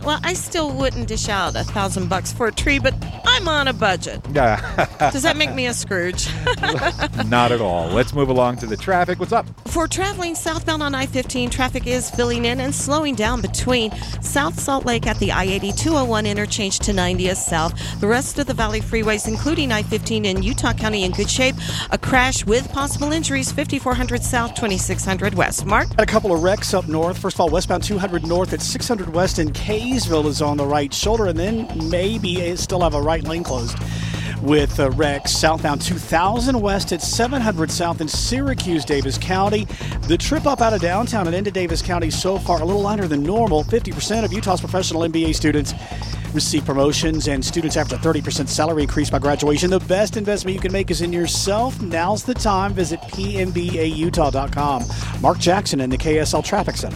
Well, I still wouldn't dish out $1,000 for a tree, but I'm on a budget. Yeah. Does that make me a Scrooge? Not at all. Let's move along to the traffic. What's up? For traveling southbound on I-15, traffic is filling in and slowing down between South Salt Lake at the I-80-201 interchange to 90th South. The rest of the Valley freeways, including I-15 in Utah County, in good shape. A crash with possible injuries, 5400 South, 2600 West. Mark? Got a couple of wrecks up north. First of all, westbound 200 north at 600 west in Kaysville is on the right shoulder, and then maybe still have a right lane closed with wrecks. Southbound 2000 west at 700 south in Syracuse, Davis County. The trip up out of downtown and into Davis County so far a little lighter than normal. 50% of Utah's professional MBA students receive promotions, and students average a 30% salary increase by graduation. The best investment you can make is in yourself. Now's the time. Visit pmbautah.com. Mark Jackson in the KSL Traffic Center.